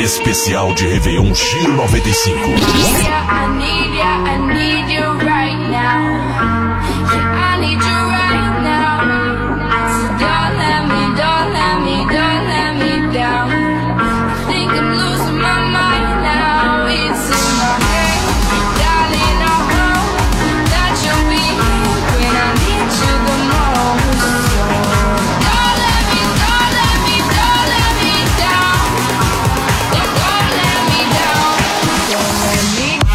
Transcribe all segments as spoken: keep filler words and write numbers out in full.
Especial de Réveillon Giro noventa e cinco. I need ya, I need you right now. Yeah, I need you right now. So don't let me, don't let me, don't let me down. I think I'm losing my mind now. It's in my head, darling. I hope that you'll be here when I need you the most. So don't let me, don't let me, don't let me down. Don't, don't let me down. Don't let me down.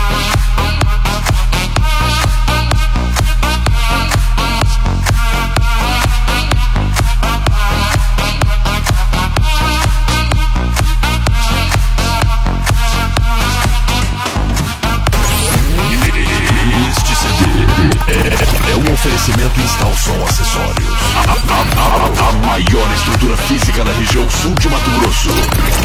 Este C D é, é um oferecimento Install Som Acessórios. A, a, a, a maior estrutura física da região sul de Mato Grosso.